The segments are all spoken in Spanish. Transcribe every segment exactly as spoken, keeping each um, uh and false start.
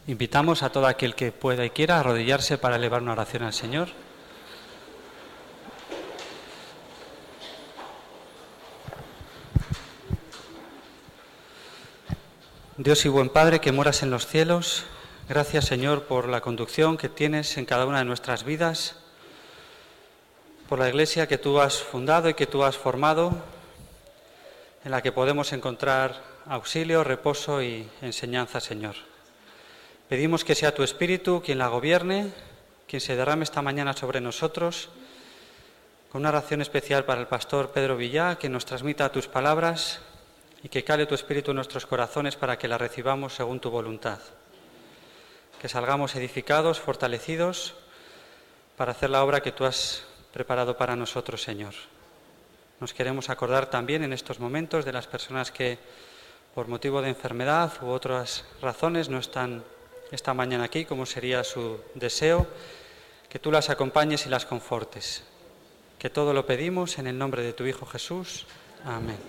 Invitamos a todo aquel que pueda y quiera arrodillarse para elevar una oración al Señor. Dios y buen Padre que moras en los cielos, gracias Señor por la conducción que tienes en cada una de nuestras vidas, por la iglesia que tú has fundado y que tú has formado, en la que podemos encontrar auxilio, reposo y enseñanza, Señor. Pedimos que sea tu Espíritu quien la gobierne, quien se derrame esta mañana sobre nosotros, con una oración especial para el pastor Pedro Villá, que nos transmita tus palabras y que cale tu Espíritu en nuestros corazones para que la recibamos según tu voluntad. Que salgamos edificados, fortalecidos, para hacer la obra que tú has preparado para nosotros, Señor. Nos queremos acordar también en estos momentos de las personas que, por motivo de enfermedad u otras razones, no están esta mañana aquí, como sería su deseo, que tú las acompañes y las confortes. Que todo lo pedimos en el nombre de tu Hijo Jesús. Amén.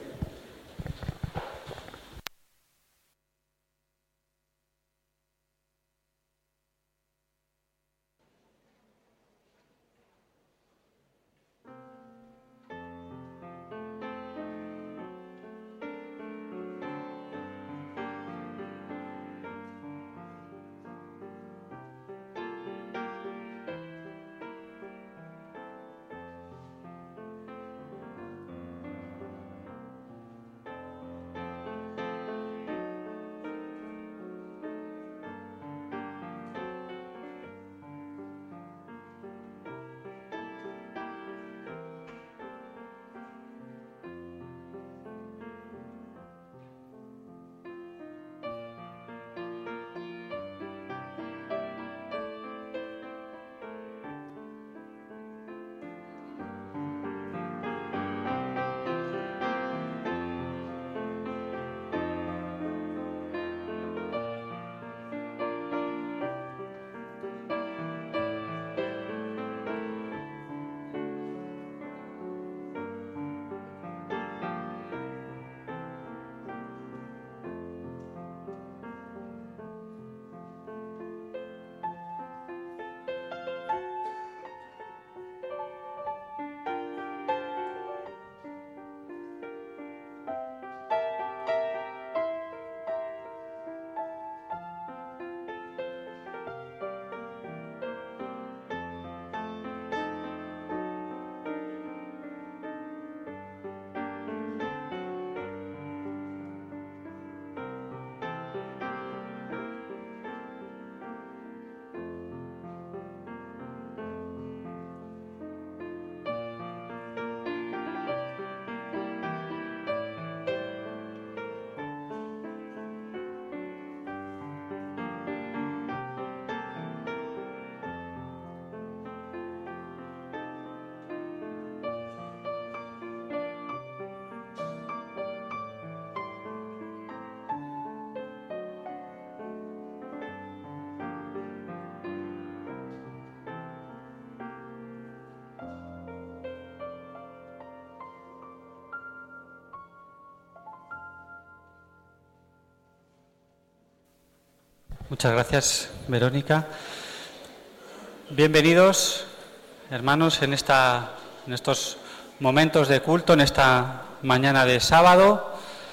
Muchas gracias, Verónica. Bienvenidos, hermanos, en, esta, en estos momentos de culto, en esta mañana de sábado.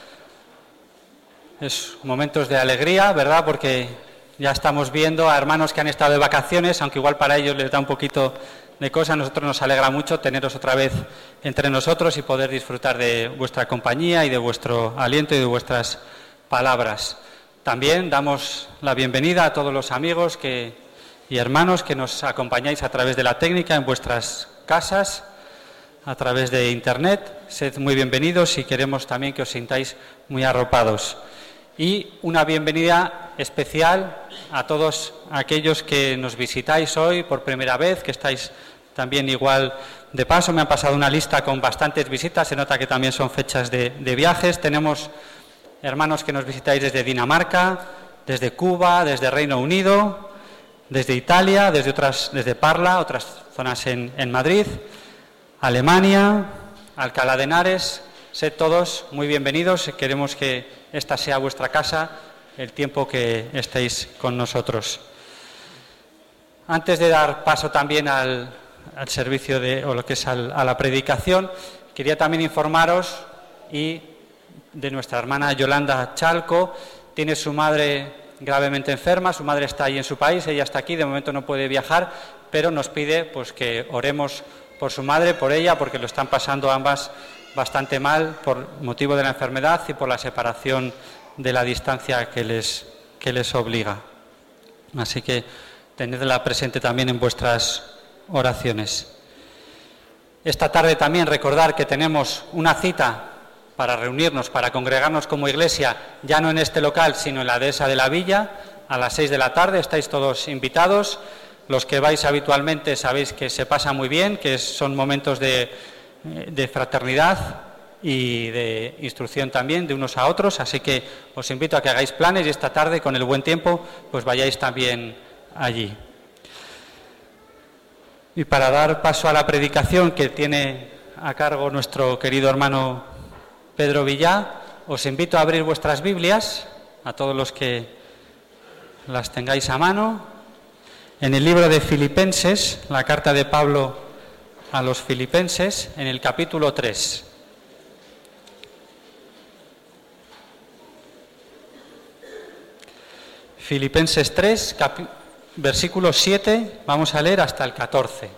Es momentos de alegría, ¿verdad? Porque ya estamos viendo a hermanos que han estado de vacaciones, aunque igual para ellos les da un poquito de cosa. A nosotros nos alegra mucho teneros otra vez entre nosotros y poder disfrutar de vuestra compañía y de vuestro aliento y de vuestras palabras. También damos la bienvenida a todos los amigos que, y hermanos que nos acompañáis a través de la técnica en vuestras casas, a través de Internet. Sed muy bienvenidos y queremos también que os sintáis muy arropados. Y una bienvenida especial a todos aquellos que nos visitáis hoy por primera vez, que estáis también igual de paso. Me han pasado una lista con bastantes visitas, se nota que también son fechas de, de viajes. Tenemos hermanos que nos visitáis desde Dinamarca, desde Cuba, desde Reino Unido, desde Italia, desde otras, desde Parla, otras zonas en, en Madrid, Alemania, Alcalá de Henares. Sed todos muy bienvenidos. Queremos que esta sea vuestra casa el tiempo que estéis con nosotros. Antes de dar paso también al, al servicio de, o lo que es al, a la predicación, quería también informaros y de nuestra hermana Yolanda Chalco. Tiene su madre gravemente enferma, su madre está ahí en su país, ella está aquí, de momento no puede viajar, pero nos pide pues que oremos por su madre, por ella, porque lo están pasando ambas bastante mal por motivo de la enfermedad y por la separación de la distancia que les, que les obliga. Así que tenedla presente también en vuestras oraciones. Esta tarde también recordar que tenemos una cita para reunirnos, para congregarnos como iglesia, ya no en este local, sino en la dehesa de la Villa, a las seis de la tarde. Estáis todos invitados. Los que vais habitualmente sabéis que se pasa muy bien, que son momentos de, de fraternidad y de instrucción también de unos a otros, así que os invito a que hagáis planes y esta tarde, con el buen tiempo, pues vayáis también allí. Y para dar paso a la predicación que tiene a cargo nuestro querido hermano Pedro Villá, os invito a abrir vuestras Biblias, a todos los que las tengáis a mano, en el libro de Filipenses, la carta de Pablo a los Filipenses, en el capítulo tres. Filipenses tres, capi- versículo siete, vamos a leer hasta el catorce.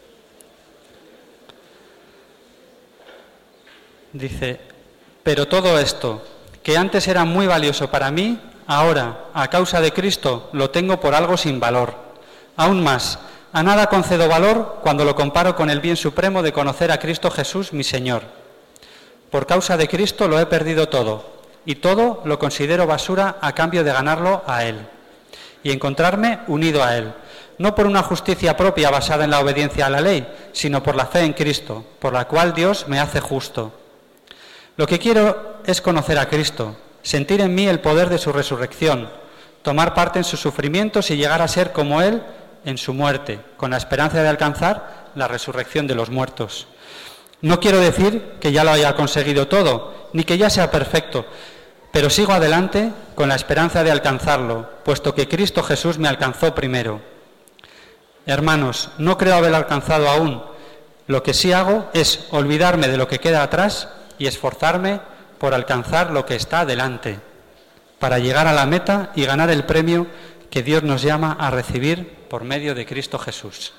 Dice: pero todo esto, que antes era muy valioso para mí, ahora, a causa de Cristo, lo tengo por algo sin valor. Aún más, a nada concedo valor cuando lo comparo con el bien supremo de conocer a Cristo Jesús, mi Señor. Por causa de Cristo lo he perdido todo, y todo lo considero basura a cambio de ganarlo a Él, y encontrarme unido a Él, no por una justicia propia basada en la obediencia a la ley, sino por la fe en Cristo, por la cual Dios me hace justo. Lo que quiero es conocer a Cristo, sentir en mí el poder de su resurrección, tomar parte en sus sufrimientos y llegar a ser como Él en su muerte, con la esperanza de alcanzar la resurrección de los muertos. No quiero decir que ya lo haya conseguido todo, ni que ya sea perfecto, pero sigo adelante con la esperanza de alcanzarlo, puesto que Cristo Jesús me alcanzó primero. Hermanos, no creo haber alcanzado aún. Lo que sí hago es olvidarme de lo que queda atrás y esforzarme por alcanzar lo que está delante, para llegar a la meta y ganar el premio que Dios nos llama a recibir por medio de Cristo Jesús.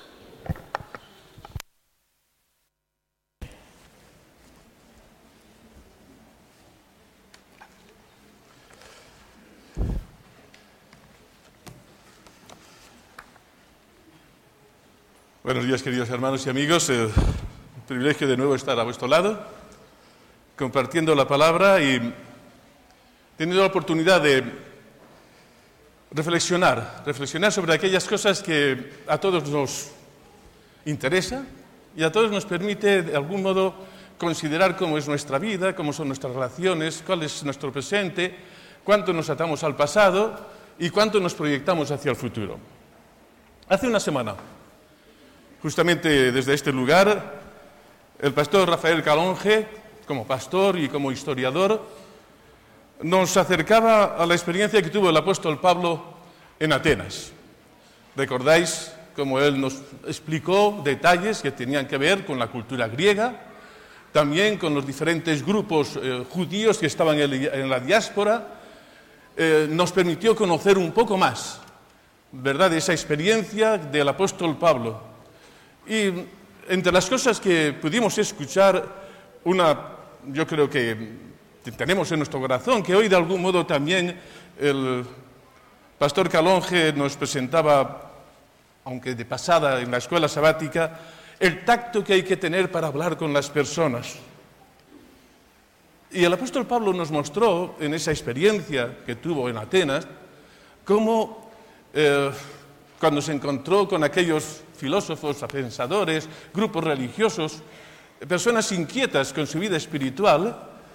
Buenos días, queridos hermanos y amigos. El privilegio de nuevo estar a vuestro lado, compartiendo la palabra y teniendo la oportunidad de reflexionar, reflexionar sobre aquellas cosas que a todos nos interesa y a todos nos permite, de algún modo, considerar cómo es nuestra vida, cómo son nuestras relaciones, cuál es nuestro presente, cuánto nos atamos al pasado y cuánto nos proyectamos hacia el futuro. Hace una semana, justamente desde este lugar, el pastor Rafael Calonge, como pastor y como historiador, nos acercaba a la experiencia que tuvo el apóstol Pablo en Atenas. ¿Recordáis cómo él nos explicó detalles que tenían que ver con la cultura griega, también con los diferentes grupos eh, judíos que estaban en, en la diáspora? Eh, nos permitió conocer un poco más, ¿verdad?, de esa experiencia del apóstol Pablo. Y entre las cosas que pudimos escuchar, una, yo creo que tenemos en nuestro corazón, que hoy de algún modo también el pastor Calonge nos presentaba, aunque de pasada en la escuela sabática, el tacto que hay que tener para hablar con las personas. Y el apóstol Pablo nos mostró en esa experiencia que tuvo en Atenas, cómo eh, cuando se encontró con aquellos filósofos, pensadores, grupos religiosos, personas inquietas con su vida espiritual,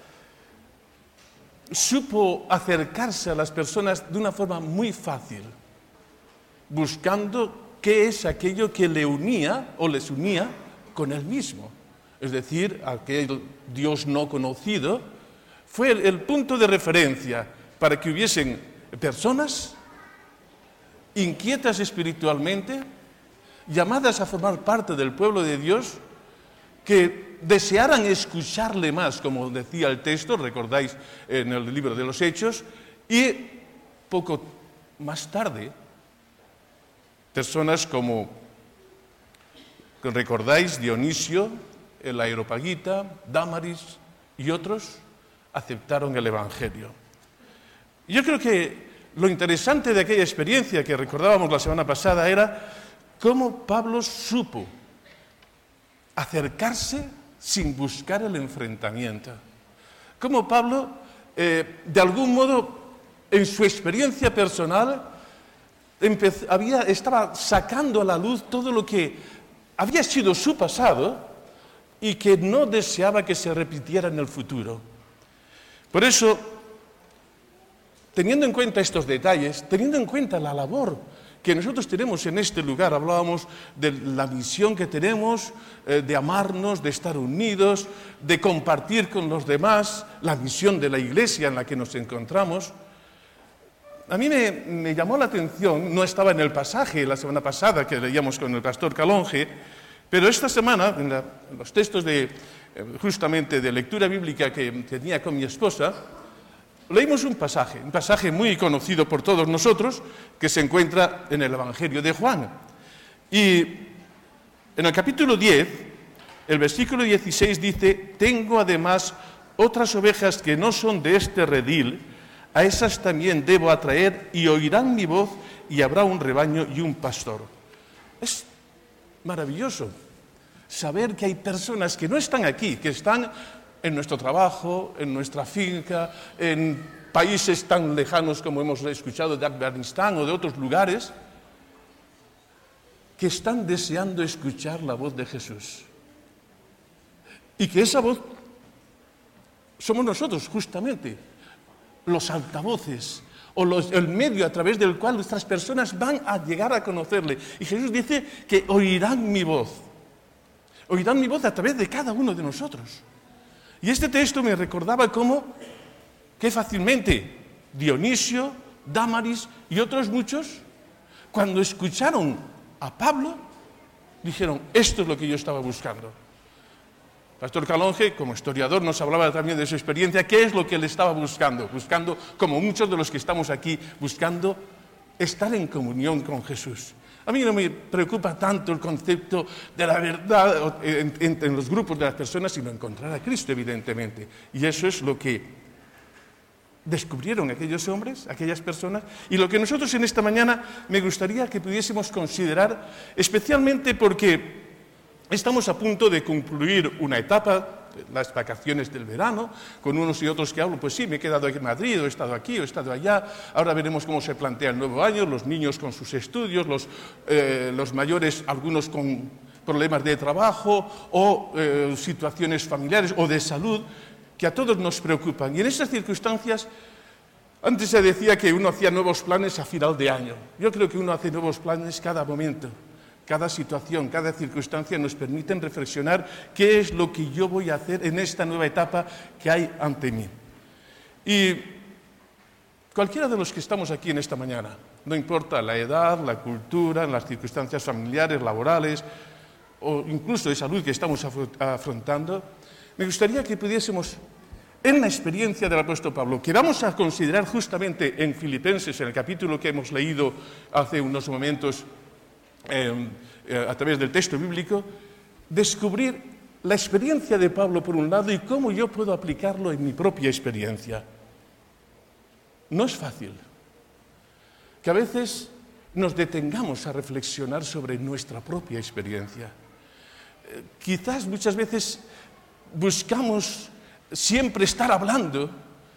supo acercarse a las personas de una forma muy fácil, buscando qué es aquello que le unía o les unía con él mismo. Es decir, aquel Dios no conocido fue el, el punto de referencia para que hubiesen personas inquietas espiritualmente, llamadas a formar parte del pueblo de Dios, que desearan escucharle más, como decía el texto, recordáis en el libro de los Hechos, y poco más tarde, personas como, recordáis, Dionisio, el Areópagita, Dámaris y otros, aceptaron el Evangelio. Yo creo que lo interesante de aquella experiencia que recordábamos la semana pasada era cómo Pablo supo acercarse sin buscar el enfrentamiento. Cómo Pablo, eh, de algún modo, en su experiencia personal, empezó, había, estaba sacando a la luz todo lo que había sido su pasado y que no deseaba que se repitiera en el futuro. Por eso, teniendo en cuenta estos detalles, teniendo en cuenta la labor que nosotros tenemos en este lugar, hablábamos de la misión que tenemos, eh, de amarnos, de estar unidos, de compartir con los demás la misión de la iglesia en la que nos encontramos. A mí me, me llamó la atención, no estaba en el pasaje la semana pasada que leíamos con el pastor Calonge, pero esta semana, en, la, en los textos de, eh, justamente de lectura bíblica que tenía con mi esposa, leímos un pasaje, un pasaje muy conocido por todos nosotros, que se encuentra en el Evangelio de Juan. Y en el capítulo diez, el versículo dieciséis dice: «Tengo además otras ovejas que no son de este redil, a esas también debo atraer, y oirán mi voz, y habrá un rebaño y un pastor». Es maravilloso saber que hay personas que no están aquí, que están en nuestro trabajo, en nuestra finca, en países tan lejanos como hemos escuchado de Afganistán o de otros lugares, que están deseando escuchar la voz de Jesús. Y que esa voz somos nosotros, justamente, los altavoces o los, el medio a través del cual nuestras personas van a llegar a conocerle. Y Jesús dice que oirán mi voz. Oirán mi voz a través de cada uno de nosotros. Y este texto me recordaba cómo, que fácilmente Dionisio, Dámaris y otros muchos, cuando escucharon a Pablo, dijeron: esto es lo que yo estaba buscando. Pastor Calonge, como historiador, nos hablaba también de su experiencia. ¿Qué es lo que él estaba buscando? Buscando, como muchos de los que estamos aquí, buscando estar en comunión con Jesús. A mí no me preocupa tanto el concepto de la verdad en, en, en los grupos de las personas, sino encontrar a Cristo, evidentemente. Y eso es lo que descubrieron aquellos hombres, aquellas personas, y lo que nosotros en esta mañana me gustaría que pudiésemos considerar, especialmente porque estamos a punto de concluir una etapa, las vacaciones del verano, con unos y otros que hablo, pues sí, me he quedado aquí en Madrid, o he estado aquí, o he estado allá, ahora veremos cómo se plantea el nuevo año, los niños con sus estudios, los, eh, los mayores, algunos con problemas de trabajo, o eh, situaciones familiares o de salud, que a todos nos preocupan. Y en esas circunstancias, antes se decía que uno hacía nuevos planes a final de año. Yo creo que uno hace nuevos planes cada momento. Cada situación, cada circunstancia nos permiten reflexionar qué es lo que yo voy a hacer en esta nueva etapa que hay ante mí. Y cualquiera de los que estamos aquí en esta mañana, no importa la edad, la cultura, las circunstancias familiares, laborales o incluso de salud que estamos afrontando, me gustaría que pudiésemos, en la experiencia del apóstol Pablo, que vamos a considerar justamente en Filipenses, en el capítulo que hemos leído hace unos momentos, Eh, eh, a través del texto bíblico, descubrir la experiencia de Pablo por un lado y cómo yo puedo aplicarlo en mi propia experiencia. No es fácil que a veces nos detengamos a reflexionar sobre nuestra propia experiencia. Eh, quizás muchas veces buscamos siempre estar hablando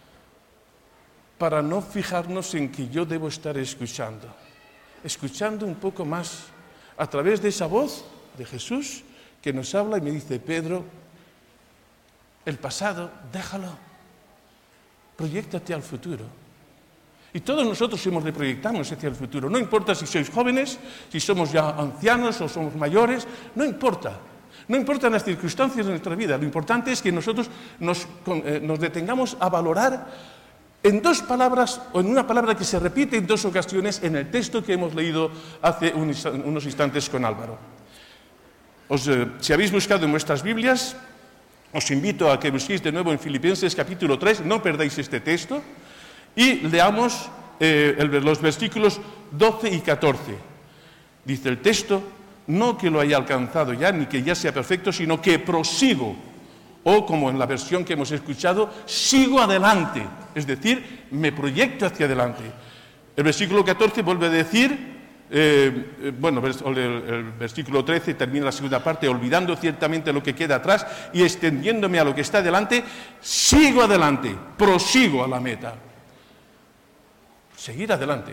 para no fijarnos en que yo debo estar escuchando, escuchando un poco más a través de esa voz de Jesús que nos habla y me dice: Pedro, el pasado, déjalo, proyéctate al futuro. Y todos nosotros hemos de proyectarnos hacia el futuro. No importa si sois jóvenes, si somos ya ancianos o somos mayores, no importa. No importan las circunstancias de nuestra vida. Lo importante es que nosotros nos, eh, nos detengamos a valorar en dos palabras, o en una palabra que se repite en dos ocasiones en el texto que hemos leído hace unos instantes con Álvaro. Os, eh, si habéis buscado en vuestras Biblias, os invito a que busquéis de nuevo en Filipenses capítulo tres, no perdáis este texto, y leamos eh, el, los versículos doce y catorce. Dice el texto, no que lo haya alcanzado ya, ni que ya sea perfecto, sino que prosigo, o como en la versión que hemos escuchado, sigo adelante, es decir, me proyecto hacia adelante. El versículo catorce vuelve a decir, eh, eh, bueno, el, el versículo trece termina la segunda parte, olvidando ciertamente lo que queda atrás y extendiéndome a lo que está delante, sigo adelante, prosigo a la meta. Seguir adelante.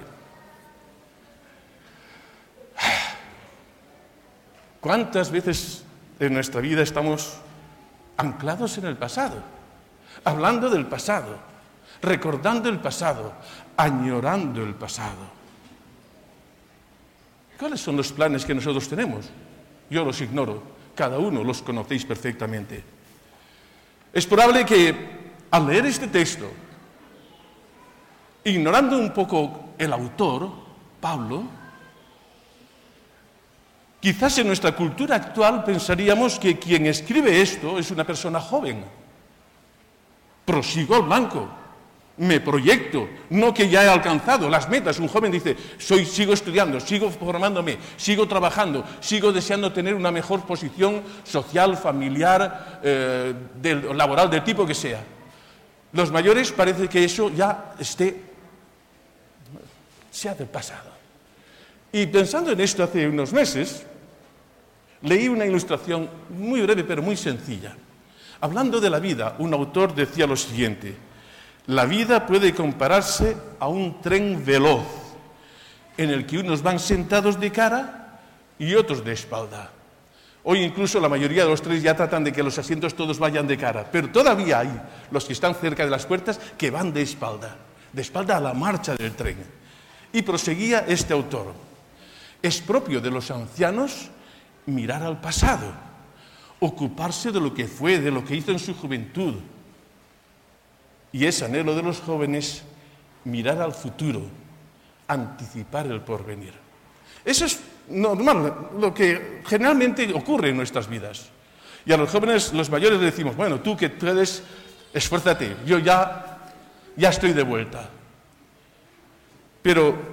¿Cuántas veces en nuestra vida estamos anclados en el pasado, hablando del pasado, recordando el pasado, añorando el pasado? ¿Cuáles son los planes que nosotros tenemos? Yo los ignoro, cada uno los conocéis perfectamente. Es probable que al leer este texto, ignorando un poco el autor, Pablo, quizás en nuestra cultura actual pensaríamos que quien escribe esto es una persona joven. Prosigo al blanco, me proyecto, no que ya he alcanzado las metas. Un joven dice, soy, sigo estudiando, sigo formándome, sigo trabajando, sigo deseando tener una mejor posición social, familiar, eh, del, laboral, del tipo que sea. Los mayores parece que eso ya esté, sea del pasado. Y pensando en esto hace unos meses, leí una ilustración muy breve pero muy sencilla. Hablando de la vida, un autor decía lo siguiente: la vida puede compararse a un tren veloz, en el que unos van sentados de cara y otros de espalda. Hoy incluso la mayoría de los trenes ya tratan de que los asientos todos vayan de cara, pero todavía hay los que están cerca de las puertas que van de espalda, de espalda a la marcha del tren. Y proseguía este autor: es propio de los ancianos mirar al pasado, ocuparse de lo que fue, de lo que hizo en su juventud. Y es anhelo de los jóvenes mirar al futuro, anticipar el porvenir. Eso es normal, lo que generalmente ocurre en nuestras vidas. Y a los jóvenes, los mayores, les decimos, bueno, tú que puedes, esfuérzate, yo ya, ya estoy de vuelta. Pero,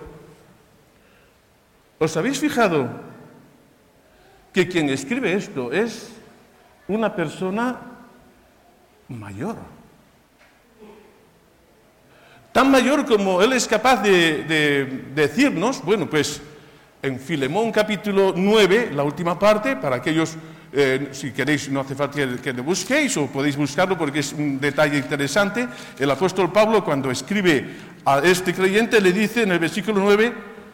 ¿os habéis fijado que quien escribe esto es una persona mayor? Tan mayor como él es capaz de, de, de decirnos, bueno, pues en Filemón capítulo nueve, la última parte, para aquellos, eh, si queréis, no hace falta que, que lo busquéis o podéis buscarlo porque es un detalle interesante, el apóstol Pablo cuando escribe a este creyente le dice en el versículo nueve,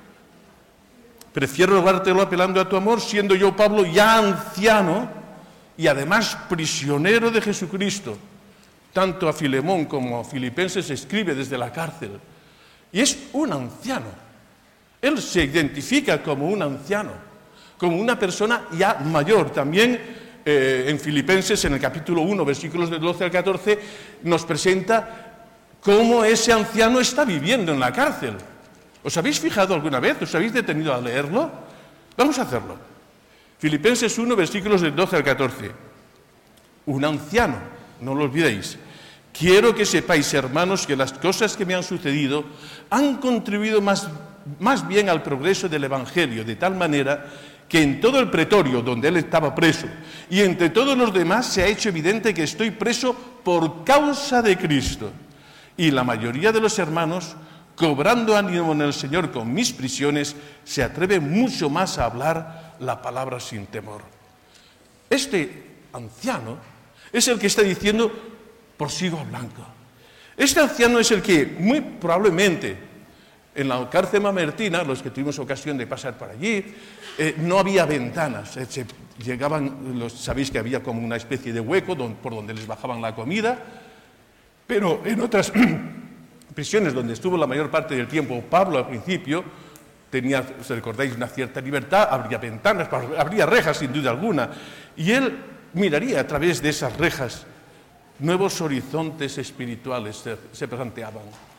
prefiero rogártelo apelando a tu amor, siendo yo, Pablo, ya anciano y además prisionero de Jesucristo. Tanto a Filemón como a Filipenses escribe desde la cárcel. Y es un anciano. Él se identifica como un anciano, como una persona ya mayor. También eh, en Filipenses, en el capítulo uno, versículos del doce al catorce, nos presenta cómo ese anciano está viviendo en la cárcel. ¿Os habéis fijado alguna vez? ¿Os habéis detenido a leerlo? Vamos a hacerlo. Filipenses uno, versículos del doce al catorce. Un anciano. No lo olvidéis. Quiero que sepáis, hermanos, que las cosas que me han sucedido han contribuido más, más bien al progreso del Evangelio, de tal manera que en todo el pretorio donde él estaba preso y entre todos los demás se ha hecho evidente que estoy preso por causa de Cristo. Y la mayoría de los hermanos, cobrando ánimo en el Señor con mis prisiones, se atreve mucho más a hablar la palabra sin temor. Este anciano es el que está diciendo, prosigo al blanco. Este anciano es el que, muy probablemente, en la cárcel mamertina, los que tuvimos ocasión de pasar por allí, eh, no había ventanas. Eh, se llegaban, los, sabéis que había como una especie de hueco don, por donde les bajaban la comida, pero en otras prisiones donde estuvo la mayor parte del tiempo Pablo al principio, tenía, si recordáis, una cierta libertad, habría ventanas, habría rejas sin duda alguna, y él miraría a través de esas rejas, nuevos horizontes espirituales se, se planteaban.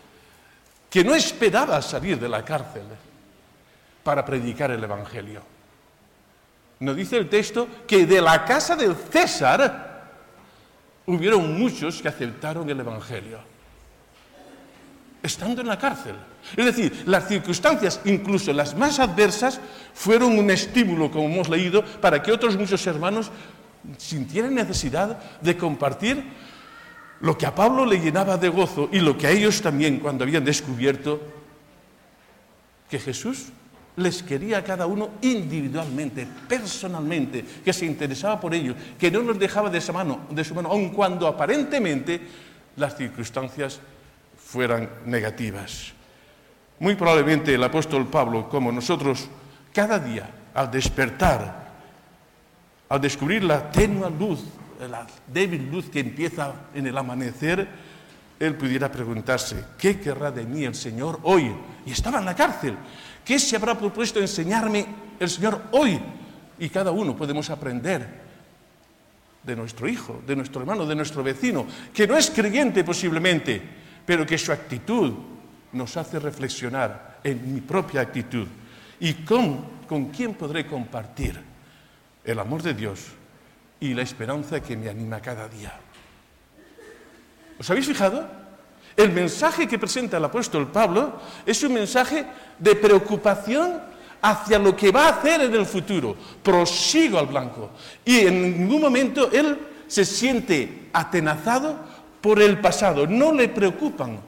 que no esperaba salir de la cárcel para predicar el Evangelio. Nos dice el texto que de la casa del César hubieron muchos que aceptaron el Evangelio, estando en la cárcel. Es decir, las circunstancias, incluso las más adversas, fueron un estímulo, como hemos leído, para que otros muchos hermanos sintieran necesidad de compartir lo que a Pablo le llenaba de gozo y lo que a ellos también, cuando habían descubierto que Jesús les quería a cada uno individualmente, personalmente, que se interesaba por ellos, que no los dejaba de su mano, de su mano, aun cuando aparentemente las circunstancias fueran negativas. Muy probablemente el apóstol Pablo, como nosotros, cada día, al despertar, al descubrir la tenue luz, la débil luz que empieza en el amanecer, él pudiera preguntarse, ¿qué querrá de mí el Señor hoy? Y estaba en la cárcel. ¿Qué se habrá propuesto enseñarme el Señor hoy? Y cada uno podemos aprender de nuestro hijo, de nuestro hermano, de nuestro vecino, que no es creyente posiblemente, pero que su actitud nos hace reflexionar en mi propia actitud. ¿Y con, con quién podré compartir el amor de Dios y la esperanza que me anima cada día? ¿Os habéis fijado? El mensaje que presenta el apóstol Pablo es un mensaje de preocupación hacia lo que va a hacer en el futuro. Prosigo al blanco. Y en ningún momento él se siente atenazado por el pasado. No le preocupan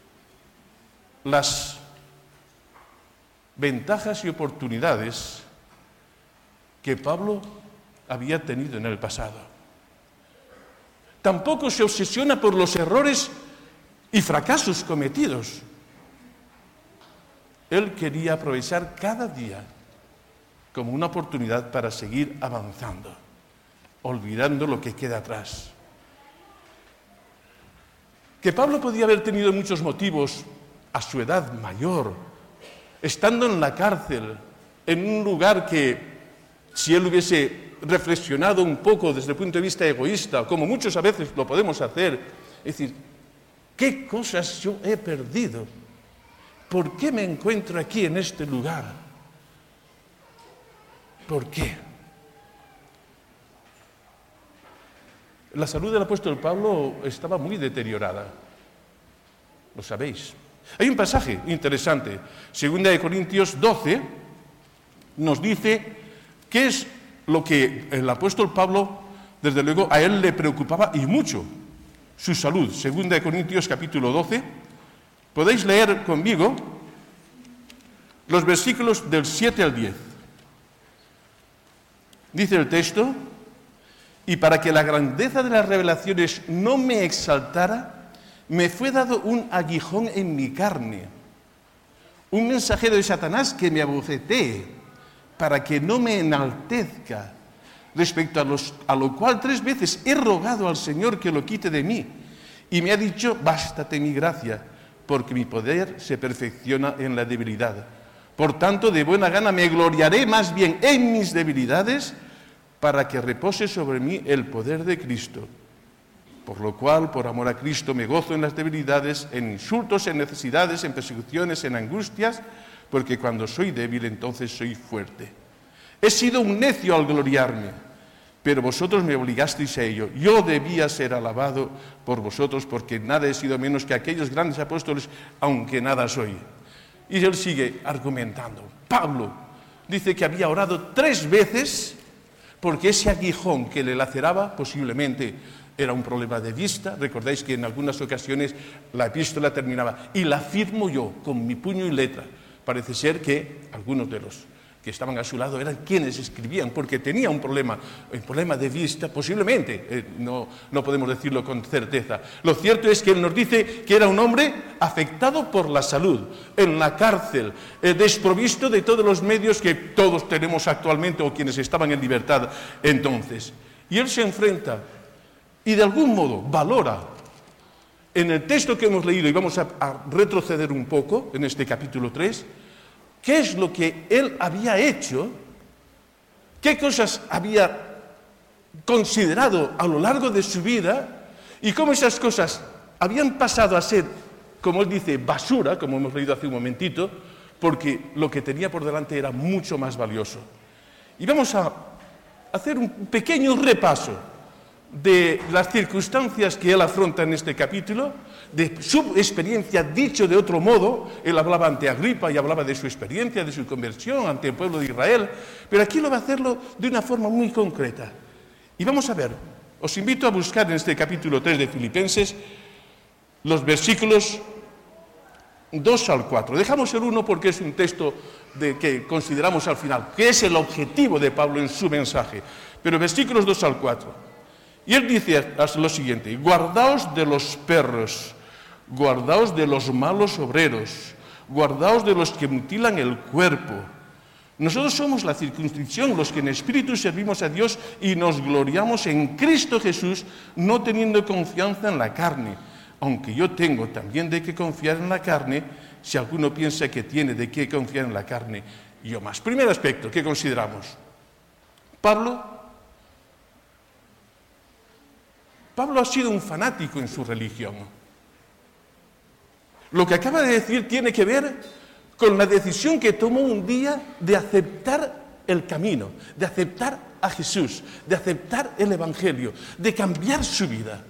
las ventajas y oportunidades que Pablo había tenido en el pasado. Tampoco se obsesiona por los errores y fracasos cometidos. Él quería aprovechar cada día como una oportunidad para seguir avanzando, olvidando lo que queda atrás. Que Pablo podía haber tenido muchos motivos a su edad mayor, estando en la cárcel, en un lugar que, si él hubiese reflexionado un poco desde el punto de vista egoísta, como muchos a veces lo podemos hacer, es decir, ¿qué cosas yo he perdido? ¿Por qué me encuentro aquí en este lugar? ¿Por qué? La salud del apóstol Pablo estaba muy deteriorada, lo sabéis. Hay un pasaje interesante, Segunda de Corintios doce, nos dice qué es lo que el apóstol Pablo, desde luego, a él le preocupaba y mucho, su salud. Segunda de Corintios capítulo doce, podéis leer conmigo los versículos del siete al diez. Dice el texto, y para que la grandeza de las revelaciones no me exaltara, me fue dado un aguijón en mi carne, un mensajero de Satanás que me abofetee, para que no me enaltezca, respecto a, los, a lo cual tres veces he rogado al Señor que lo quite de mí, y me ha dicho, bástate mi gracia, porque mi poder se perfecciona en la debilidad. Por tanto, de buena gana me gloriaré más bien en mis debilidades, para que repose sobre mí el poder de Cristo. Por lo cual, por amor a Cristo, me gozo en las debilidades, en insultos, en necesidades, en persecuciones, en angustias, porque cuando soy débil, entonces soy fuerte. He sido un necio al gloriarme, pero vosotros me obligasteis a ello. Yo debía ser alabado por vosotros, porque nada he sido menos que aquellos grandes apóstoles, aunque nada soy. Y él sigue argumentando. Pablo dice que había orado tres veces porque ese aguijón que le laceraba posiblemente era un problema de vista. Recordáis que en algunas ocasiones la epístola terminaba, y la firmo yo con mi puño y letra. Parece ser que algunos de los que estaban a su lado eran quienes escribían, porque tenía un problema, un problema de vista, posiblemente, eh, no, no podemos decirlo con certeza. Lo cierto es que él nos dice que era un hombre afectado por la salud, en la cárcel, eh, desprovisto de todos los medios que todos tenemos actualmente, o quienes estaban en libertad entonces. Y él se enfrenta y de algún modo valora en el texto que hemos leído, y vamos a, a retroceder un poco en este capítulo tres, qué es lo que él había hecho, qué cosas había considerado a lo largo de su vida, y cómo esas cosas habían pasado a ser como él dice, basura, como hemos leído hace un momentito, porque lo que tenía por delante era mucho más valioso. Y vamos a hacer un pequeño repaso de las circunstancias que él afronta en este capítulo, de su experiencia, dicho de otro modo. Él hablaba ante Agripa y hablaba de su experiencia, de su conversión ante el pueblo de Israel, pero aquí lo va a hacerlo de una forma muy concreta. Y vamos a ver, os invito a buscar en este capítulo tres de Filipenses los versículos dos al cuatro. Dejamos el uno porque es un texto de, que consideramos al final, que es el objetivo de Pablo en su mensaje, pero versículos dos al cuatro. Y él dice lo siguiente: guardaos de los perros, guardaos de los malos obreros, guardaos de los que mutilan el cuerpo. Nosotros somos la circuncisión, los que en espíritu servimos a Dios y nos gloriamos en Cristo Jesús, no teniendo confianza en la carne, aunque yo tengo también de qué confiar en la carne, si alguno piensa que tiene de qué confiar en la carne, yo más. Primer aspecto que consideramos. Pablo Pablo ha sido un fanático en su religión. Lo que acaba de decir tiene que ver con la decisión que tomó un día de aceptar el camino, de aceptar a Jesús, de aceptar el Evangelio, de cambiar su vida.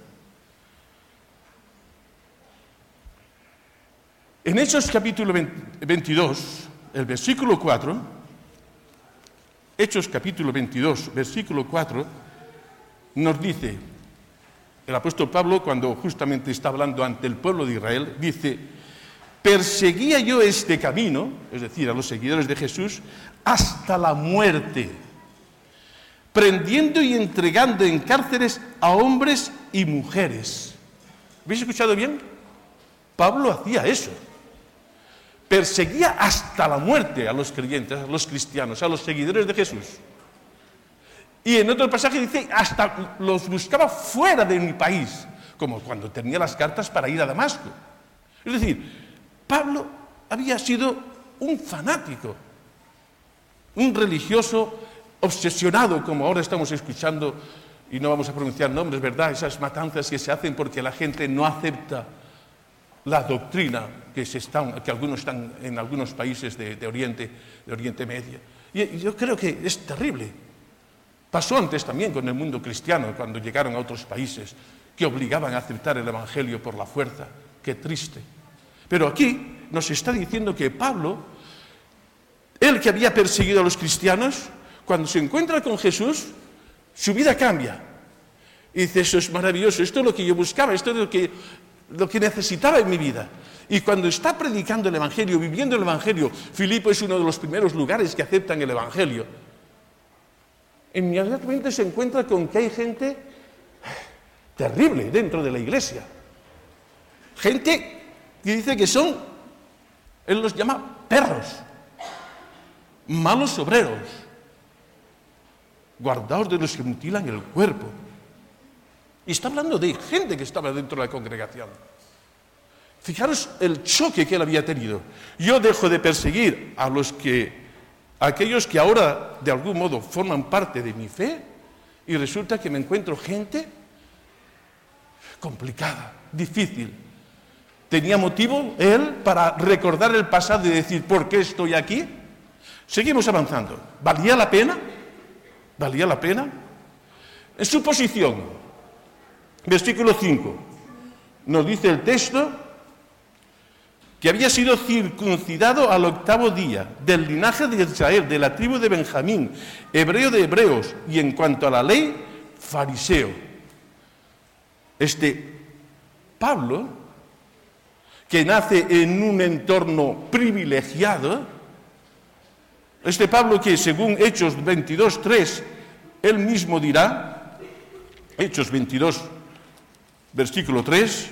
En Hechos capítulo veintidós, el versículo cuatro, Hechos capítulo veintidós, versículo cuatro, nos dice, el apóstol Pablo, cuando justamente está hablando ante el pueblo de Israel, dice: perseguía yo este camino, es decir, a los seguidores de Jesús, hasta la muerte, prendiendo y entregando en cárceles a hombres y mujeres. ¿Habéis escuchado bien? Pablo hacía eso. Perseguía hasta la muerte a los creyentes, a los cristianos, a los seguidores de Jesús. Y en otro pasaje dice, hasta los buscaba fuera de mi país, como cuando tenía las cartas para ir a Damasco. Es decir, Pablo había sido un fanático, un religioso obsesionado, como ahora estamos escuchando, y no vamos a pronunciar nombres, ¿verdad? Esas matanzas que se hacen porque la gente no acepta la doctrina que, se están, que algunos están en algunos países de, de, Oriente, de Oriente Medio. Y yo creo que es terrible. Pasó antes también con el mundo cristiano, cuando llegaron a otros países que obligaban a aceptar el Evangelio por la fuerza. Qué triste. Pero aquí nos está diciendo que Pablo, él que había perseguido a los cristianos, cuando se encuentra con Jesús, su vida cambia. Y dice, eso es maravilloso, esto es lo que yo buscaba, esto es lo que, lo que necesitaba en mi vida. Y cuando está predicando el Evangelio, viviendo el Evangelio, Filipo es uno de los primeros lugares que aceptan el Evangelio. Inmediatamente se encuentra con que hay gente terrible dentro de la iglesia. Gente que dice que son, él los llama perros, malos obreros, guardaos de los que mutilan el cuerpo. Y está hablando de gente que estaba dentro de la congregación. Fijaros el choque que él había tenido. Yo dejo de perseguir a los que aquellos que ahora de algún modo forman parte de mi fe, y resulta que me encuentro gente complicada, difícil. ¿Tenía motivo él para recordar el pasado y decir, ¿por qué estoy aquí? Seguimos avanzando. ¿Valía la pena? ¿Valía la pena? En su posición, versículo cinco, nos dice el texto que había sido circuncidado al octavo día, del linaje de Israel, de la tribu de Benjamín, hebreo de hebreos, y en cuanto a la ley, fariseo. Este Pablo, que nace en un entorno privilegiado, este Pablo que según Hechos veintidós, tres, él mismo dirá, Hechos veintidós, versículo tres,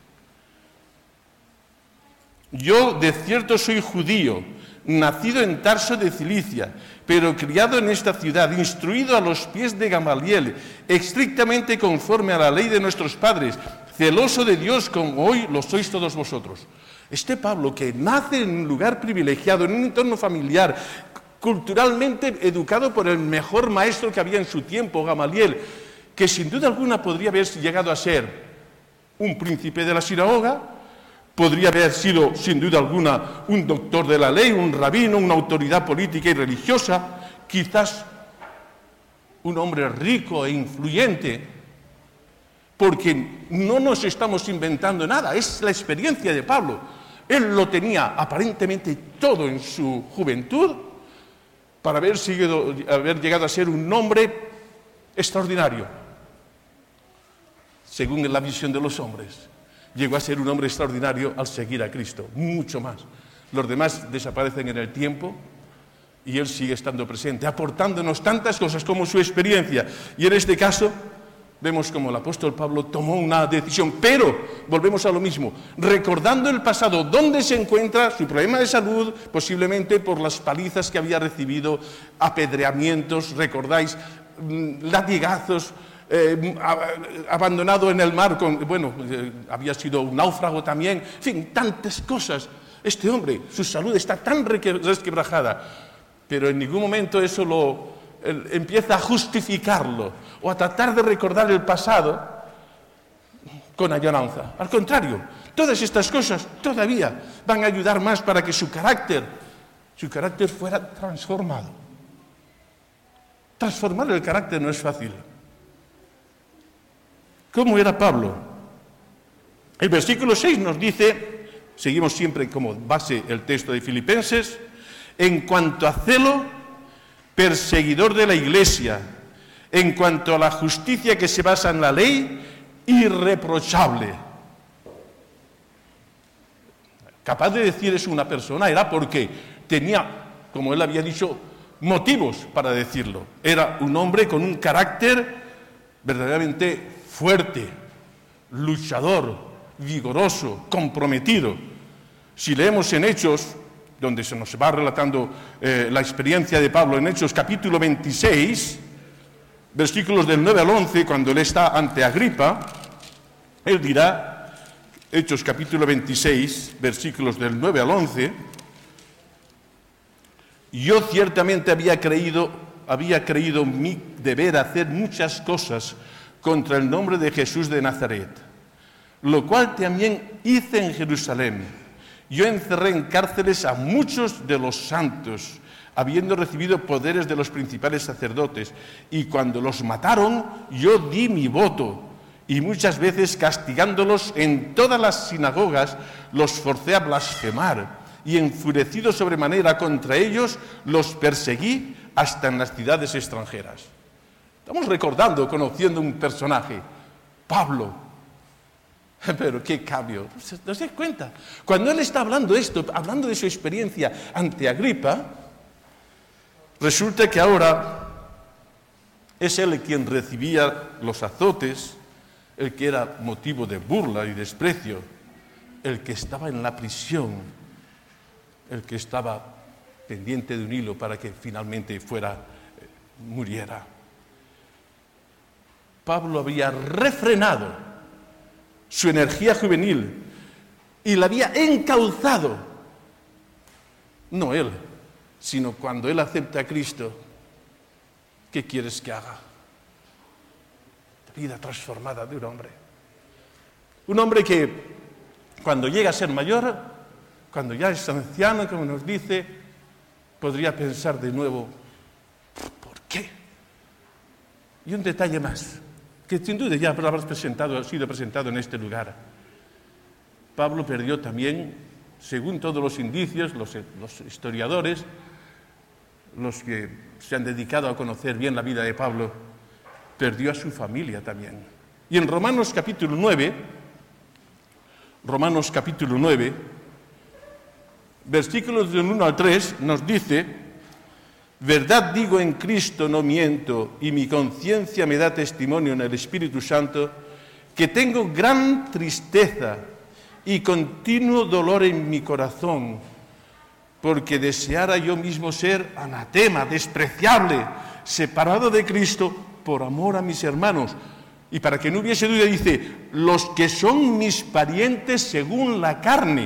yo de cierto soy judío, nacido en Tarso de Cilicia, pero criado en esta ciudad, instruido a los pies de Gamaliel, estrictamente conforme a la ley de nuestros padres, celoso de Dios como hoy lo sois todos vosotros. Este Pablo, que nace en un lugar privilegiado, en un entorno familiar, culturalmente educado por el mejor maestro que había en su tiempo, Gamaliel, que sin duda alguna podría haber llegado a ser un príncipe de la sinagoga, Podría haber sido, sin duda alguna, un doctor de la ley, un rabino, una autoridad política y religiosa, quizás un hombre rico e influyente, porque no nos estamos inventando nada, es la experiencia de Pablo. Él lo tenía aparentemente todo en su juventud para haber, seguido, haber llegado a ser un hombre extraordinario, según la visión de los hombres. Llegó a ser un hombre extraordinario al seguir a Cristo, mucho más. Los demás desaparecen en el tiempo y él sigue estando presente, aportándonos tantas cosas como su experiencia. Y en este caso vemos como el apóstol Pablo tomó una decisión, pero volvemos a lo mismo, recordando el pasado, dónde se encuentra su problema de salud, posiblemente por las palizas que había recibido, apedreamientos, recordáis, latigazos, eh, abandonado en el mar, con, bueno, eh, había sido un náufrago también, en fin, tantas cosas. Este hombre, su salud está tan resquebrajada, pero en ningún momento eso lo eh, empieza a justificarlo o a tratar de recordar el pasado con añoranza. Al contrario, todas estas cosas todavía van a ayudar más para que su carácter, su carácter fuera transformado. Transformar el carácter no es fácil. ¿Cómo era Pablo? El versículo seis nos dice, seguimos siempre como base el texto de Filipenses, en cuanto a celo, perseguidor de la iglesia, en cuanto a la justicia que se basa en la ley, irreprochable. Capaz de decir eso una persona era porque tenía, como él había dicho, motivos para decirlo. Era un hombre con un carácter verdaderamente fuerte, luchador, vigoroso, comprometido. Si leemos en Hechos, donde se nos va relatando eh, la experiencia de Pablo, en Hechos capítulo veintiséis, versículos del nueve al once, cuando él está ante Agripa, él dirá, Hechos capítulo veintiséis, versículos del nueve al once, yo ciertamente había creído, había creído mi deber hacer muchas cosas contra el nombre de Jesús de Nazaret, lo cual también hice en Jerusalén. Yo encerré en cárceles a muchos de los santos, habiendo recibido poderes de los principales sacerdotes, y cuando los mataron, yo di mi voto, y muchas veces castigándolos en todas las sinagogas, los forcé a blasfemar, y enfurecido sobremanera contra ellos, los perseguí hasta en las ciudades extranjeras. Estamos recordando, conociendo un personaje, Pablo. Pero qué cambio, ¿no se da cuenta? Cuando él está hablando esto, hablando de su experiencia ante Agripa, resulta que ahora es él quien recibía los azotes, el que era motivo de burla y desprecio, el que estaba en la prisión, el que estaba pendiente de un hilo para que finalmente fuera, eh, muriera. Pablo había refrenado su energía juvenil y la había encauzado, no él, sino cuando él acepta a Cristo, ¿qué quieres que haga? La vida transformada de un hombre. Un hombre que cuando llega a ser mayor, cuando ya es anciano, como nos dice, podría pensar de nuevo, ¿por qué? Y un detalle más, que sin duda ya habrás presentado, ha sido presentado en este lugar. Pablo perdió también, según todos los indicios, los, los historiadores, los que se han dedicado a conocer bien la vida de Pablo, perdió a su familia también. Y en Romanos capítulo nueve, Romanos capítulo nueve, versículos del uno al tres, nos dice, verdad digo en Cristo, no miento, y mi conciencia me da testimonio en el Espíritu Santo, que tengo gran tristeza y continuo dolor en mi corazón, porque deseara yo mismo ser anatema, despreciable, separado de Cristo por amor a mis hermanos. Y para que no hubiese duda dice, los que son mis parientes según la carne.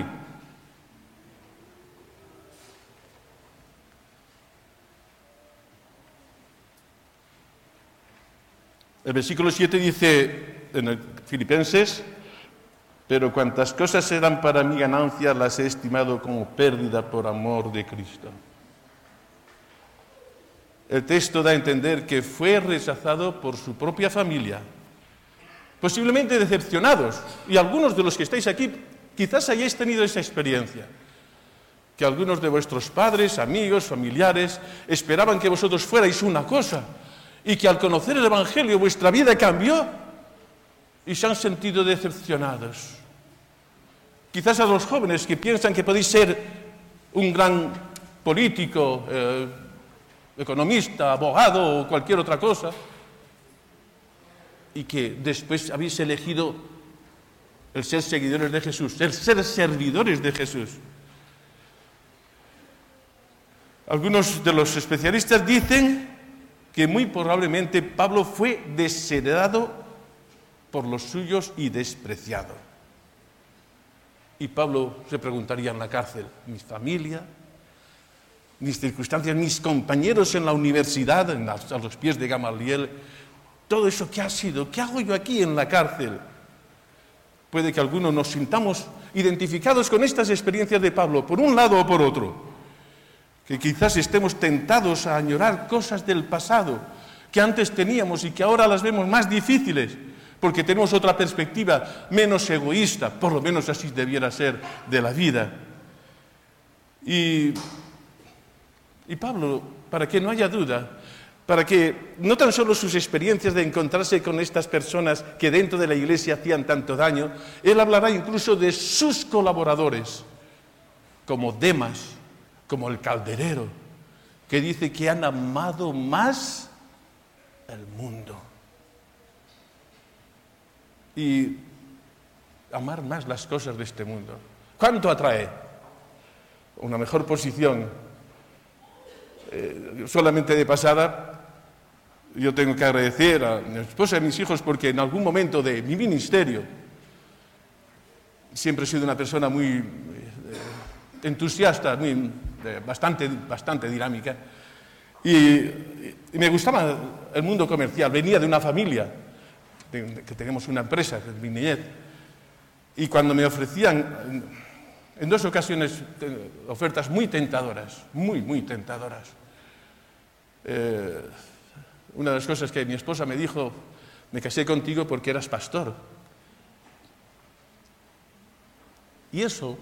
El versículo siete dice en el Filipenses, pero cuantas cosas eran para mi ganancia las he estimado como pérdida por amor de Cristo. El texto da a entender que fue rechazado por su propia familia, posiblemente decepcionados, y algunos de los que estáis aquí quizás hayáis tenido esa experiencia, que algunos de vuestros padres, amigos, familiares esperaban que vosotros fuerais una cosa y que al conocer el Evangelio vuestra vida cambió y se han sentido decepcionados. Quizás a los jóvenes que piensan que podéis ser un gran político, eh, economista, abogado o cualquier otra cosa, y que después habéis elegido el ser seguidores de Jesús, el ser servidores de Jesús. Algunos de los especialistas dicen que muy probablemente Pablo fue desheredado por los suyos y despreciado. Y Pablo se preguntaría en la cárcel: ¿mi familia? ¿Mis circunstancias? ¿Mis compañeros en la universidad, en las, a los pies de Gamaliel? ¿Todo eso qué ha sido? ¿Qué hago yo aquí en la cárcel? Puede que algunos nos sintamos identificados con estas experiencias de Pablo, por un lado o por otro. Que quizás estemos tentados a añorar cosas del pasado que antes teníamos y que ahora las vemos más difíciles, porque tenemos otra perspectiva menos egoísta, por lo menos así debiera ser, de la vida. Y, y Pablo, para que no haya duda, para que no tan solo sus experiencias de encontrarse con estas personas que dentro de la iglesia hacían tanto daño, él hablará incluso de sus colaboradores, como Demas, como el calderero, que dice que han amado más el mundo. Y amar más las cosas de este mundo. ¿Cuánto atrae? Una mejor posición. Eh, solamente de pasada, yo tengo que agradecer a mi esposa y a mis hijos porque en algún momento de mi ministerio, siempre he sido una persona muy eh, entusiasta, muy, eh, bastante, bastante dinámica, y, y me gustaba el mundo comercial. Venía de una familia, de, que tenemos una empresa, que es mi niñez, y cuando me ofrecían, en, en dos ocasiones, eh, ofertas muy tentadoras, muy, muy tentadoras. Eh, una de las cosas que mi esposa me dijo: me casé contigo porque eras pastor. Y eso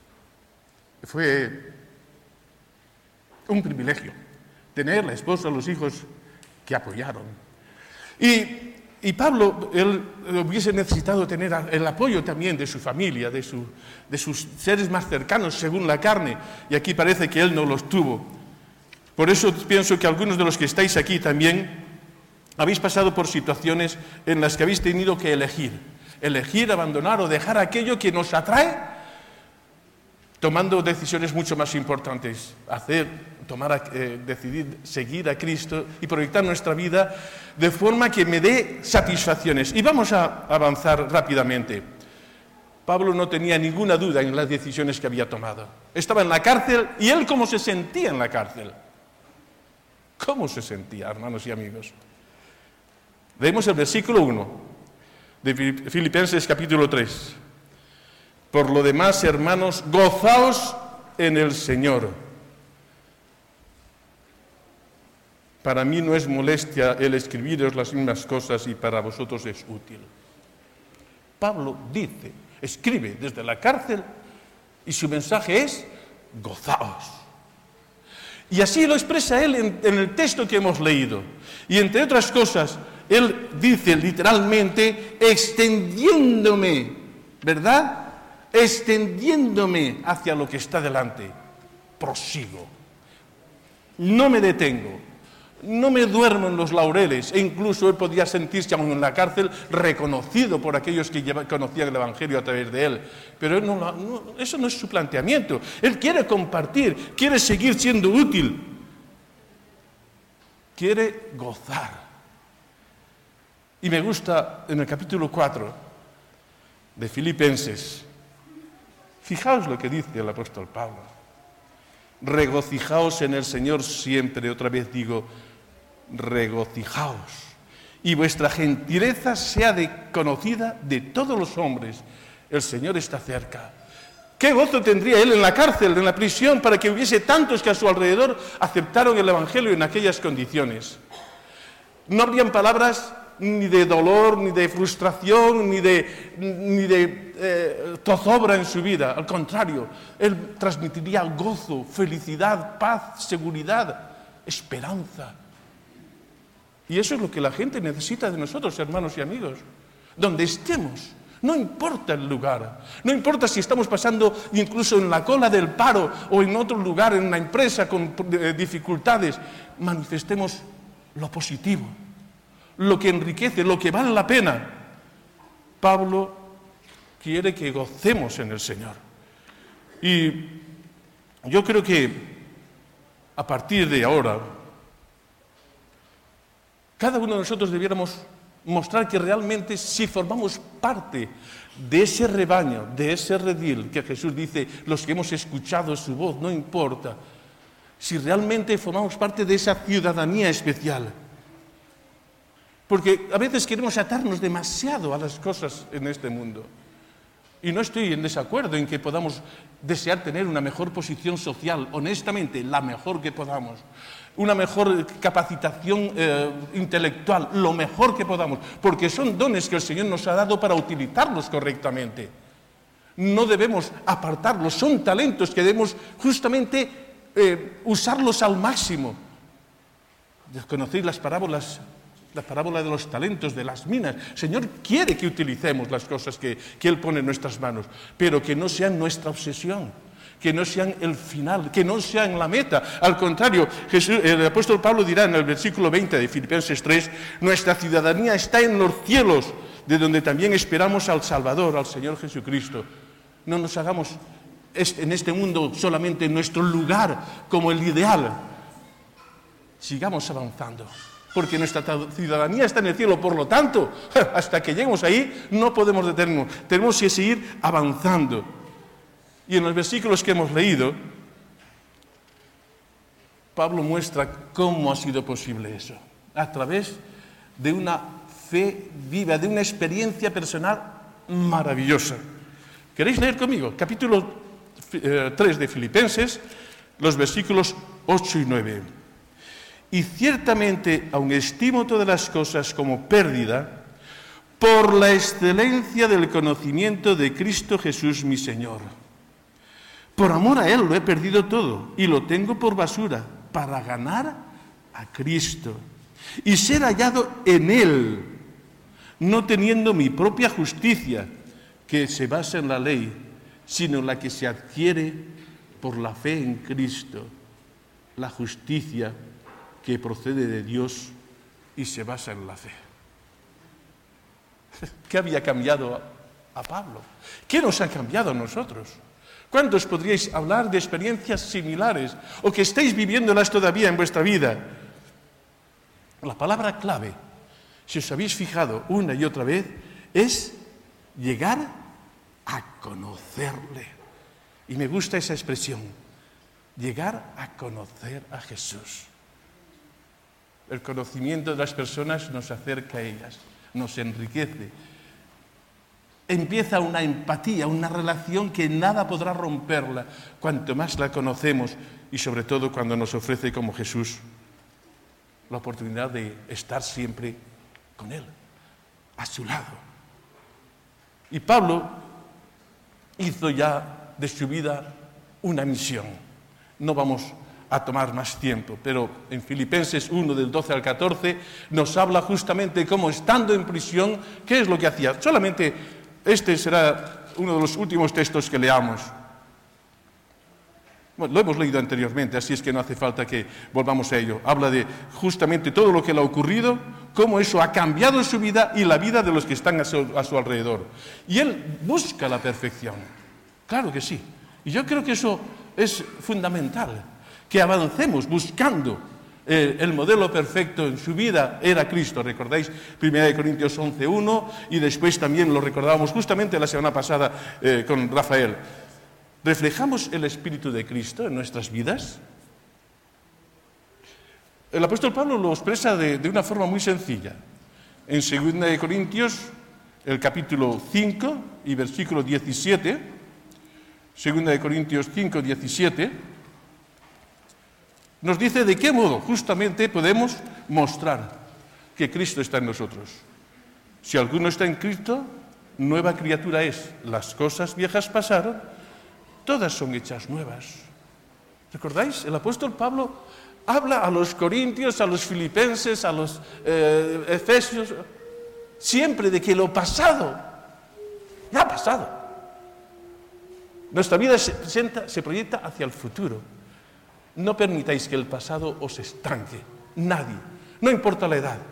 fue un privilegio, tener la esposa, los hijos que apoyaron. Y, y Pablo, él hubiese necesitado tener el apoyo también de su familia, de, su, de sus seres más cercanos según la carne, y aquí parece que él no los tuvo. Por eso pienso que algunos de los que estáis aquí también habéis pasado por situaciones en las que habéis tenido que elegir, elegir, abandonar o dejar aquello que nos atrae, tomando decisiones mucho más importantes, hacer, tomar, eh, decidir seguir a Cristo y proyectar nuestra vida de forma que me dé satisfacciones. Y vamos a avanzar rápidamente. Pablo no tenía ninguna duda en las decisiones que había tomado. Estaba en la cárcel, y él cómo se sentía en la cárcel. ¿Cómo se sentía, hermanos y amigos? Leemos el versículo uno de Filipenses capítulo tres. Por lo demás, hermanos, gozaos en el Señor. Para mí no es molestia el escribiros las mismas cosas y para vosotros es útil. Pablo dice, escribe desde la cárcel y su mensaje es gozaos. Y así lo expresa él en, en el texto que hemos leído. Y entre otras cosas, él dice literalmente extendiéndome, ¿verdad? Extendiéndome hacia lo que está delante. Prosigo. No me detengo. No me duermo en los laureles. E incluso él podía sentirse, aún en la cárcel, reconocido por aquellos que lleva, conocían el Evangelio a través de él. Pero él no, no, eso no es su planteamiento. Él quiere compartir, quiere seguir siendo útil. Quiere gozar. Y me gusta en el capítulo cuatro de Filipenses. Fijaos lo que dice el apóstol Pablo. Regocijaos en el Señor siempre. Otra vez digo, regocijaos. Y vuestra gentileza sea de, conocida de todos los hombres. el Señor está cerca. ¿Qué gozo tendría él en la cárcel, en la prisión, para que hubiese tantos que a su alrededor aceptaron el Evangelio en aquellas condiciones? No habrían palabras ni de dolor, ni de frustración, ni de, ni de eh, zozobra en su vida. Al contrario, él transmitiría gozo, felicidad, paz, seguridad, esperanza. Y eso es lo que la gente necesita de nosotros, hermanos y amigos. Donde estemos, no importa el lugar, no importa si estamos pasando incluso en la cola del paro o en otro lugar, en una empresa con eh, dificultades, manifestemos lo positivo, lo que enriquece, lo que vale la pena. Pablo quiere que gocemos en el Señor. Y yo creo que a partir de ahora, cada uno de nosotros debiéramos mostrar que realmente si formamos parte de ese rebaño, de ese redil, que Jesús dice, los que hemos escuchado su voz, no importa, si realmente formamos parte de esa ciudadanía especial. Porque a veces queremos atarnos demasiado a las cosas en este mundo. Y no estoy en desacuerdo en que podamos desear tener una mejor posición social, honestamente, la mejor que podamos. Una mejor capacitación eh, intelectual, lo mejor que podamos. Porque son dones que el Señor nos ha dado para utilizarlos correctamente. No debemos apartarlos, son talentos que debemos justamente eh, usarlos al máximo. ¿Conocéis las parábolas? La parábola de los talentos, de las minas. El Señor quiere que utilicemos las cosas que, que Él pone en nuestras manos, pero que no sean nuestra obsesión, que no sean el final, que no sean la meta. Al contrario, Jesús, el apóstol Pablo dirá en el versículo veinte de Filipenses tres, nuestra ciudadanía está en los cielos, de donde también esperamos al Salvador, al Señor Jesucristo. No nos hagamos en este mundo solamente nuestro lugar como el ideal. Sigamos avanzando. Porque nuestra ciudadanía está en el cielo, por lo tanto, hasta que lleguemos ahí, no podemos detenernos. Tenemos que seguir avanzando. Y en los versículos que hemos leído, Pablo muestra cómo ha sido posible eso. A través de una fe viva, de una experiencia personal maravillosa. ¿Queréis leer conmigo? Capítulo eh, tres de Filipenses, los versículos ocho y nueve. Y ciertamente, aun estimo todas las cosas como pérdida, por la excelencia del conocimiento de Cristo Jesús mi Señor. Por amor a Él lo he perdido todo y lo tengo por basura para ganar a Cristo y ser hallado en Él, no teniendo mi propia justicia, que se basa en la ley, sino la que se adquiere por la fe en Cristo, la justicia que procede de Dios y se basa en la fe. ¿Qué había cambiado a, a Pablo? ¿Qué nos ha cambiado a nosotros? ¿Cuántos podríais hablar de experiencias similares o que estéis viviéndolas todavía en vuestra vida? La palabra clave, si os habéis fijado una y otra vez, es llegar a conocerle. Y me gusta esa expresión, llegar a conocer a Jesús. El conocimiento de las personas nos acerca a ellas, nos enriquece. Empieza una empatía, una relación que nada podrá romperla, cuanto más la conocemos y sobre todo cuando nos ofrece como Jesús la oportunidad de estar siempre con Él, a su lado. Y Pablo hizo ya de su vida una misión. No vamos a tomar más tiempo, pero en Filipenses uno, del doce al catorce, nos habla justamente cómo, estando en prisión, ¿qué es lo que hacía? Solamente este será uno de los últimos textos que leamos. Bueno, lo hemos leído anteriormente, así es que no hace falta que volvamos a ello. Habla de justamente todo lo que le ha ocurrido, cómo eso ha cambiado su vida y la vida de los que están a su, a su alrededor. Y él busca la perfección. Claro que sí. Y yo creo que eso es fundamental. Que avancemos buscando eh, el modelo perfecto en su vida era Cristo. ¿Recordáis? primera de Corintios once uno y después también lo recordábamos justamente la semana pasada eh, con Rafael. ¿Reflejamos el Espíritu de Cristo en nuestras vidas? El apóstol Pablo lo expresa de, de una forma muy sencilla. En segunda de Corintios el capítulo cinco y versículo diecisiete, segunda de Corintios cinco, diecisiete, nos dice de qué modo justamente podemos mostrar que Cristo está en nosotros. Si alguno está en Cristo, nueva criatura es. Las cosas viejas pasaron, todas son hechas nuevas. ¿Recordáis? El apóstol Pablo habla a los corintios, a los filipenses, a los eh, efesios, siempre de que lo pasado ya ha pasado. Nuestra vida se presenta, se proyecta hacia el futuro. No permitáis que el pasado os estanque. Nadie. No importa la edad.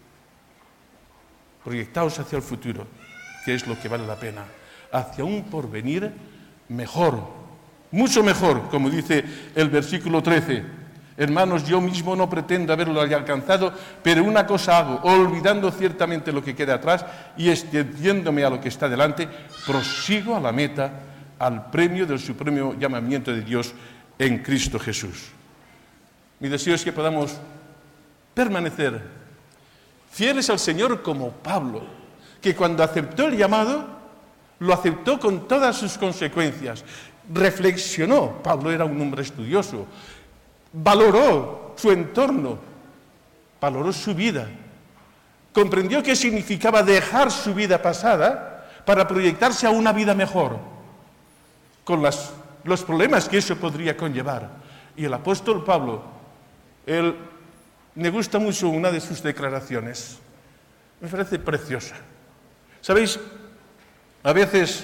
Proyectaos hacia el futuro, que es lo que vale la pena. Hacia un porvenir mejor. Mucho mejor, como dice el versículo trece. Hermanos, yo mismo no pretendo haberlo alcanzado, pero una cosa hago, olvidando ciertamente lo que queda atrás y extendiéndome a lo que está delante, prosigo a la meta, al premio del supremo llamamiento de Dios en Cristo Jesús. Mi deseo es que podamos permanecer fieles al Señor como Pablo, que cuando aceptó el llamado, lo aceptó con todas sus consecuencias. Reflexionó, Pablo era un hombre estudioso, valoró su entorno, valoró su vida, comprendió qué significaba dejar su vida pasada para proyectarse a una vida mejor, con las, los problemas que eso podría conllevar. Y el apóstol Pablo, él, me gusta mucho una de sus declaraciones, me parece preciosa. ¿Sabéis? A veces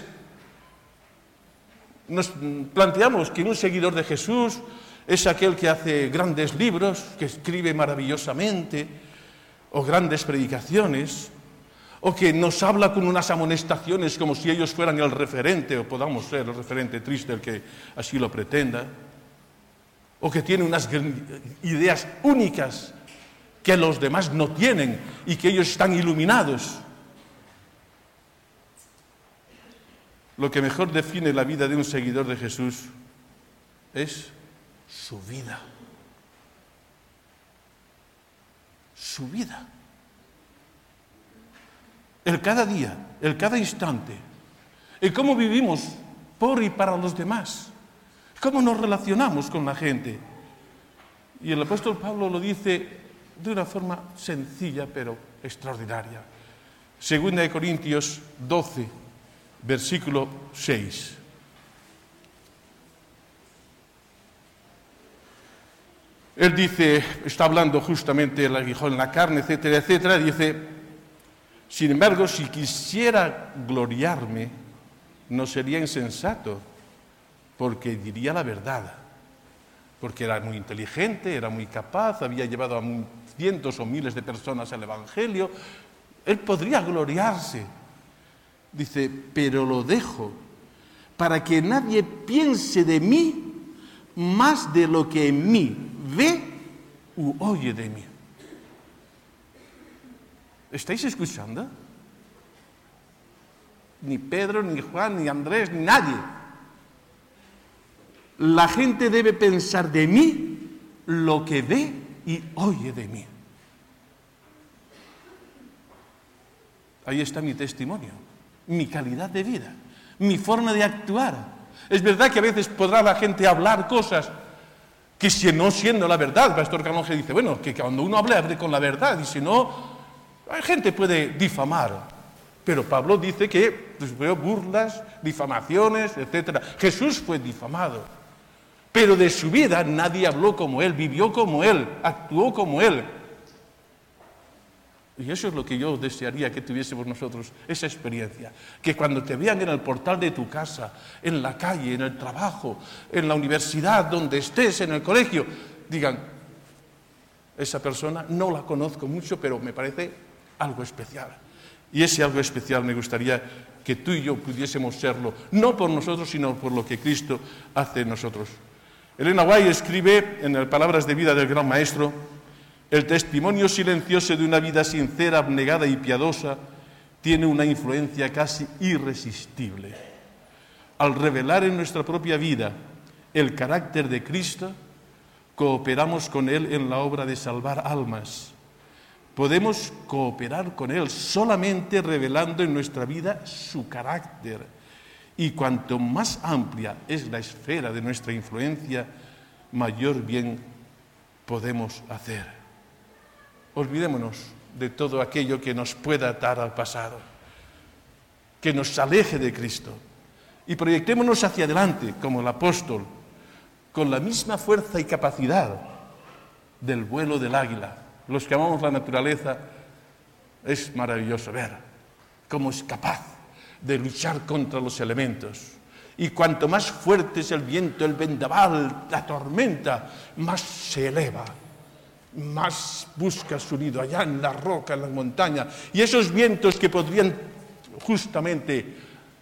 nos planteamos que un seguidor de Jesús es aquel que hace grandes libros, que escribe maravillosamente, o grandes predicaciones, o que nos habla con unas amonestaciones como si ellos fueran el referente, o podamos ser el referente triste el que así lo pretenda, o que tiene unas ideas únicas que los demás no tienen y que ellos están iluminados. Lo que mejor define la vida de un seguidor de Jesús es su vida. Su vida. El cada día, el cada instante. El cómo vivimos por y para los demás. Cómo nos relacionamos con la gente. Y el apóstol Pablo lo dice de una forma sencilla pero extraordinaria. Segunda de Corintios doce, versículo seis. Él dice, está hablando justamente del aguijón en la carne, etcétera, etcétera, dice, sin embargo, si quisiera gloriarme, no sería insensato, porque diría la verdad, porque era muy inteligente, era muy capaz, había llevado a cientos o miles de personas al Evangelio, él podría gloriarse. Dice, pero lo dejo para que nadie piense de mí más de lo que en mí ve u oye de mí. ¿Estáis escuchando? Ni Pedro, ni Juan, ni Andrés, ni nadie. La gente debe pensar de mí lo que ve y oye de mí. Ahí está mi testimonio, mi calidad de vida, mi forma de actuar. Es verdad que a veces podrá la gente hablar cosas que si no siendo la verdad, Pastor Canonge dice, bueno, que cuando uno hable, hable con la verdad, y si no, la gente puede difamar. Pero Pablo dice que pues, veo burlas, difamaciones, etcétera. Jesús fue difamado, pero de su vida nadie habló como él, vivió como él, actuó como él. Y eso es lo que yo desearía que tuviésemos nosotros, esa experiencia. Que cuando te vean en el portal de tu casa, en la calle, en el trabajo, en la universidad, donde estés, en el colegio, digan, esa persona no la conozco mucho, pero me parece algo especial. Y ese algo especial me gustaría que tú y yo pudiésemos serlo, no por nosotros, sino por lo que Cristo hace en nosotros. Elena White escribe en el Palabras de Vida del Gran Maestro, el testimonio silencioso de una vida sincera, abnegada y piadosa tiene una influencia casi irresistible. Al revelar en nuestra propia vida el carácter de Cristo, cooperamos con Él en la obra de salvar almas. Podemos cooperar con Él solamente revelando en nuestra vida su carácter. Y cuanto más amplia es la esfera de nuestra influencia, mayor bien podemos hacer. Olvidémonos de todo aquello que nos pueda atar al pasado, que nos aleje de Cristo, y proyectémonos hacia adelante como el apóstol, con la misma fuerza y capacidad del vuelo del águila. Los que amamos la naturaleza, es maravilloso ver cómo es capaz de luchar contra los elementos. Y cuanto más fuerte es el viento, el vendaval, la tormenta, más se eleva, más busca su nido allá en la roca, en las montañas. Y esos vientos que podrían justamente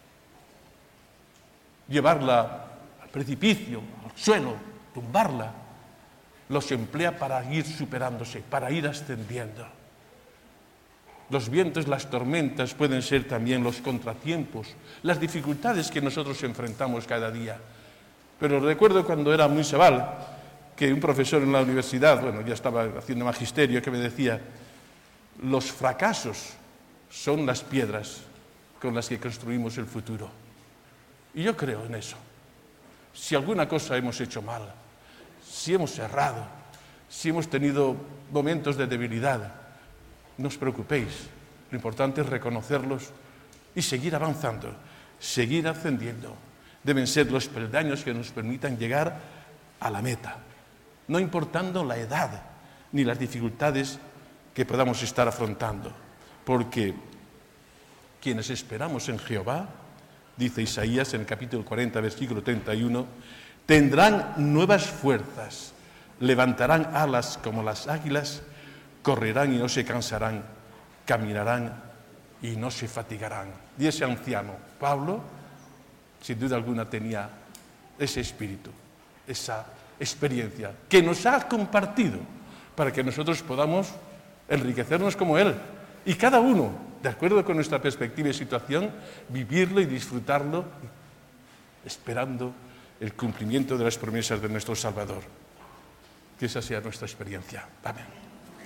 llevarla al precipicio, al suelo, tumbarla, los emplea para ir superándose, para ir ascendiendo. Los vientos, las tormentas pueden ser también los contratiempos, las dificultades que nosotros enfrentamos cada día. Pero recuerdo cuando era muy chaval, que un profesor en la universidad, bueno, ya estaba haciendo magisterio, que me decía, los fracasos son las piedras con las que construimos el futuro. Y yo creo en eso. Si alguna cosa hemos hecho mal, si hemos errado, si hemos tenido momentos de debilidad, no os preocupéis. Lo importante es reconocerlos y seguir avanzando, seguir ascendiendo. Deben ser los peldaños que nos permitan llegar a la meta, no importando la edad ni las dificultades que podamos estar afrontando, porque quienes esperamos en Jehová, dice Isaías en el capítulo cuarenta, versículo treinta y uno, tendrán nuevas fuerzas, levantarán alas como las águilas, correrán y no se cansarán, caminarán y no se fatigarán. Y ese anciano, Pablo, sin duda alguna tenía ese espíritu, esa experiencia que nos ha compartido para que nosotros podamos enriquecernos como él. Y cada uno, de acuerdo con nuestra perspectiva y situación, vivirlo y disfrutarlo, esperando el cumplimiento de las promesas de nuestro Salvador. Que esa sea nuestra experiencia. Amén.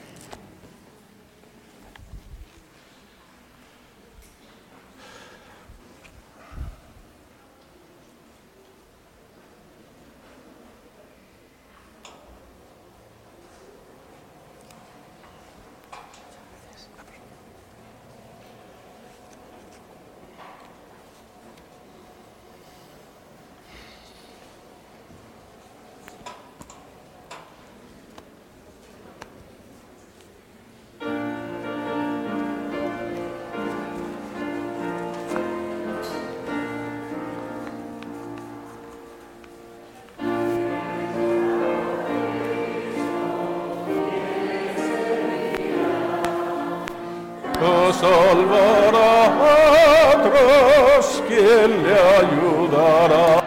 Salvará a otros, ¿quién le ayudará?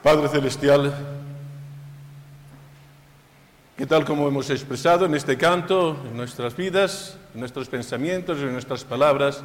Padre Celestial, que tal como hemos expresado en este canto, en nuestras vidas, en nuestros pensamientos, en nuestras palabras,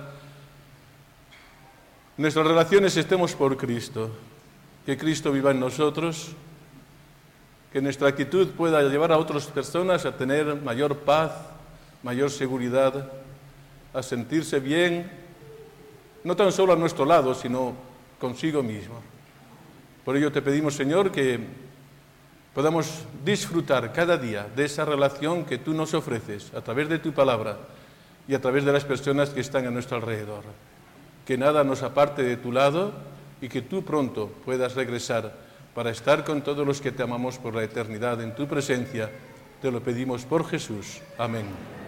en nuestras relaciones estemos por Cristo, que Cristo viva en nosotros, que nuestra actitud pueda llevar a otras personas a tener mayor paz, mayor seguridad, a sentirse bien, no tan solo a nuestro lado, sino consigo mismo. Por ello te pedimos, Señor, que podamos disfrutar cada día de esa relación que tú nos ofreces a través de tu palabra y a través de las personas que están a nuestro alrededor. Que nada nos aparte de tu lado y que tú pronto puedas regresar para estar con todos los que te amamos por la eternidad en tu presencia. Te lo pedimos por Jesús. Amén.